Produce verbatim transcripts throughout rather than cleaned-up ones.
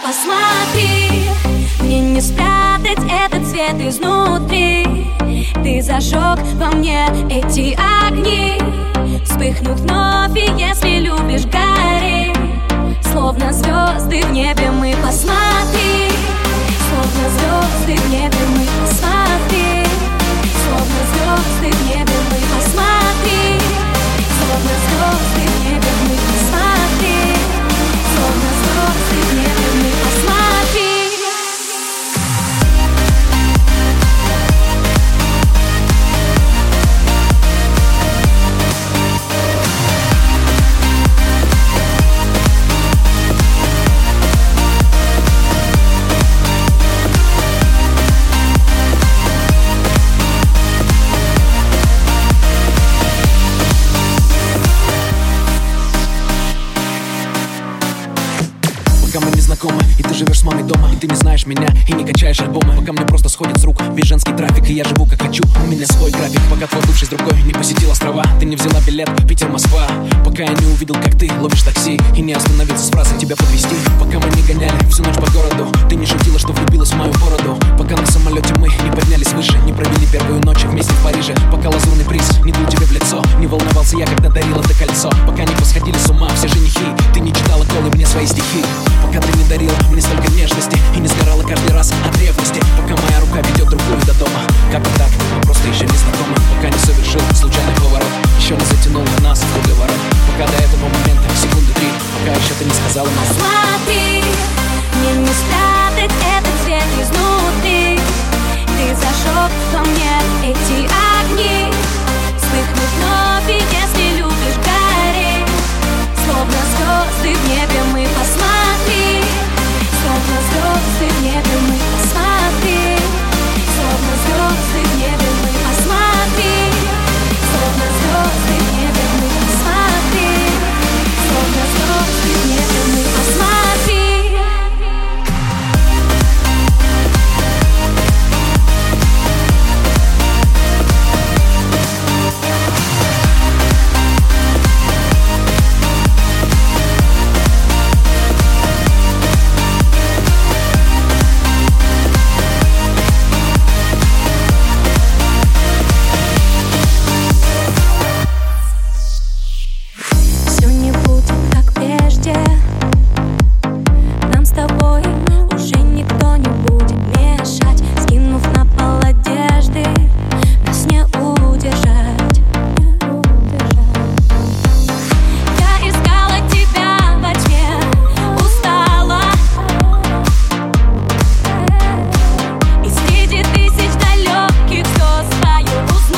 Посмотри, мне не спрятать этот цвет изнутри. Ты зажег во мне эти огни, вспыхнут вновь, и если любишь, гори. Словно звезды в небе мы, посмотри. Словно звезды в небе мы, посмотри. Словно звезды в небе мы, посмотри. Словно звезды в небе мы, посмотри. Словно звезды в небе мы, посмотри. Пока мы не знакомы, и ты живешь с мамой дома, и ты не знаешь меня, и не качаешь альбомы. Пока мне просто сходит с рук весь женский трафик, и я живу как хочу, у меня свой график. Пока твой бывший с другой не посетил острова, ты не взяла билет Питер-Москва. Пока я не увидел, как ты ловишь такси, и не остановился с фразой тебя подвезти. Пока мы не гоняли всю ночь по городу, ты не шутила, что влюбилась в мою бороду. Пока на самолете мы не поднялись выше, не провели первую ночь вместе в Париже. Пока лазурный приз не дул тебе в лицо, не волновался я, когда дарила ты кольцо. Пока не посходили с ума все женихи, ты не читала голы мне свои стихи. Пока ты не дарила мне столько нежности и не сгорала каждый раз от ревности. Пока моя рука ведет другую до дома, как бы так, мы просто еще не знакомы. Пока не совершил случайный поворот, еще не затянул нас в круговорот. Пока до этого момента секунды три, пока еще ты не сказала нам. Смотри, мне не спрятать этот цвет изнутри. Ты зажег во мне эти огни, вспыхнут вновь, и если любишь, гори. Словно звезды в небе мы, посмотри. Словно звезды в небе мы, посмотри. Словно звезды в небе мы, посмотри. Словно звезды в небе мы, посмотри. Словно звезды в небе мы, посмотри.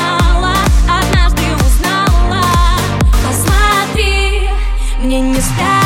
Мне не спрятать